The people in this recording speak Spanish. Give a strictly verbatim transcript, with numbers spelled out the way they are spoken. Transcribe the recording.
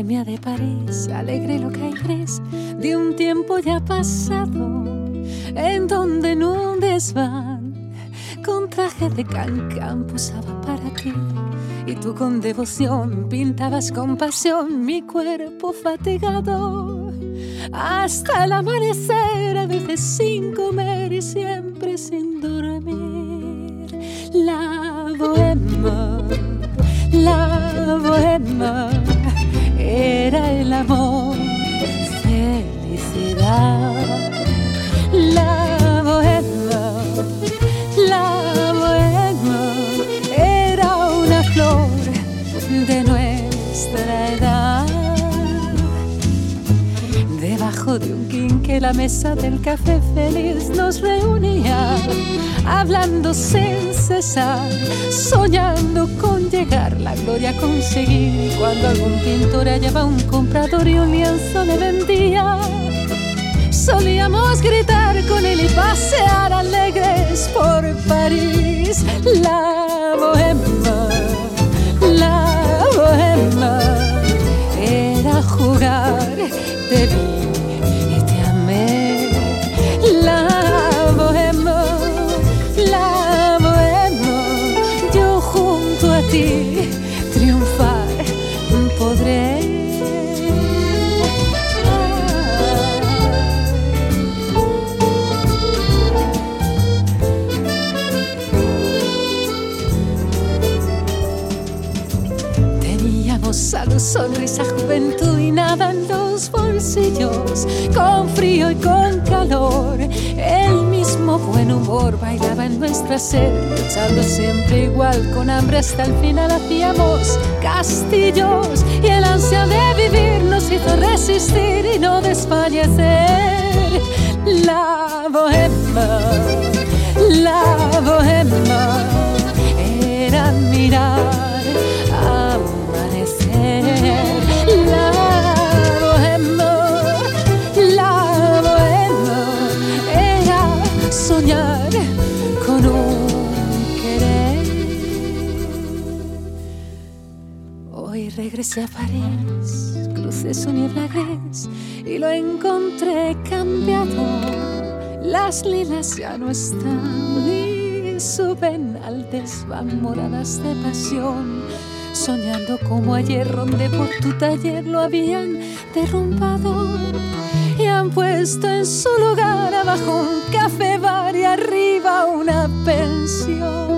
bohemia de París, alegre loca y gris, de un tiempo ya pasado, en donde en un desván, con traje de cancán posaba para ti, y tú con devoción pintabas con pasión mi cuerpo fatigado, hasta el amanecer, a veces sin comer y siempre sin dormir. La bohemia, la bohemia, era el amor, felicidad. La bohemia, la bohemia, era una flor de nuestra edad. Debajo de un quinqué la mesa del café feliz nos reunía, hablando sin cesar, soñando con llegar la gloria a conseguir. Cuando algún pintor hallaba un comprador y un lienzo le vendía, solíamos gritar con él y pasear alegres por París. La bohemia, la bohemia, era jugar, te vi y te amé. La bohemia, la bohemia, yo junto a ti triunfar podré. Salud, sonrisa, juventud y nada en los bolsillos, con frío y con calor, el mismo buen humor bailaba en nuestra sed, luchando siempre igual con hambre hasta el final hacíamos castillos, y el ansia de vivir nos hizo resistir y no desfallecer. La bohemia, la bohemia, era mirar la bohemia, la bohemia, era soñar con un querer. Hoy regresé a París, crucé su niebla gris y lo encontré cambiado. Las lilas ya no están y suben al desván moradas de pasión, soñando como ayer, donde por tu taller lo habían derrumbado y han puesto en su lugar abajo un café bar y arriba una pensión.